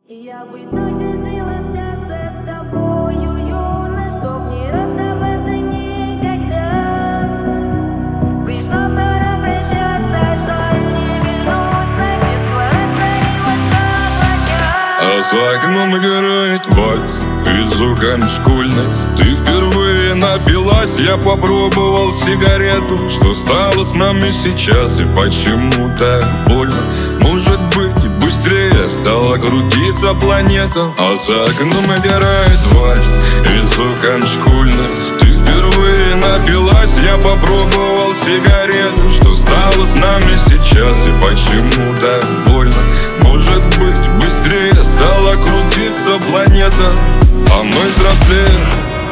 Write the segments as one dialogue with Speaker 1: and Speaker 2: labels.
Speaker 1: Я бы так хотела остаться с тобою, юна, чтоб не расставаться никогда. Пришла пора прощаться, жаль не вернуться, детство растворилось в облаках.
Speaker 2: А за окном играет вальс из окон школьных. Ты впервые напилась, я попробовал сигарету. Что стало с нами сейчас и почему так больно? Может быть, быстрее стала крутиться планета. А за окном играет вальс из окон школьных. Ты впервые напилась, я попробовал сигарету. Что стало с нами сейчас и почему так больно? Может быть, быстрее стала крутиться планета, а мы взрослеем.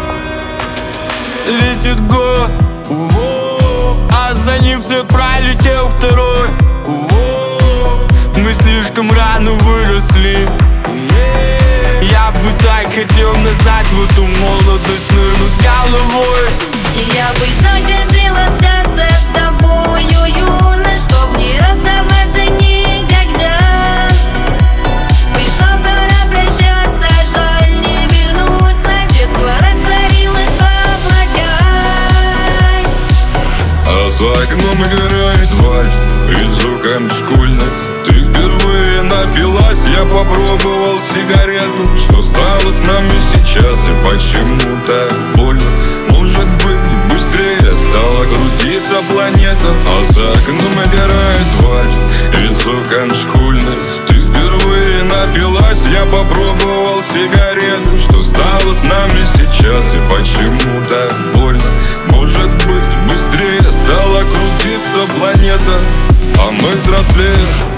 Speaker 3: Летит год, а за ним вслед пролетел второй. Мы слишком рано выросли. Я бы так хотел назад в эту молодость нырнуть с головой.
Speaker 1: Я бы так хотела остаться с тобою, юна, чтоб не расставаться никогда. Пришла пора прощаться, жаль не вернуться, детство растворилось в облаках.
Speaker 2: А за окном играет вальс из окон школьных. Ты впервые напилась, я попробовал сигарету. Что стало с нами сейчас и почему так больно? Может быть, быстрее стала крутиться планета. А за окном играет вальс из окон школьных. Ты впервые напилась, я попробовал сигарету. Что стало с нами сейчас и почему так больно? Может быть, быстрее стала крутиться планета, а мы взрослеем.